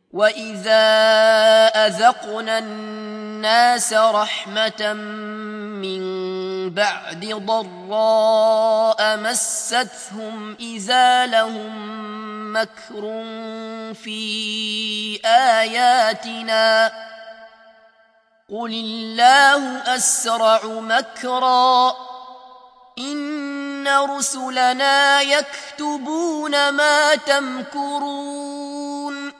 وإذا أذقنا الناس رحمة من بعد ضراء مستهم إذا لهم مكر في آياتنا قل الله أسرع مكرا إن رسلنا يكتبون ما تمكرون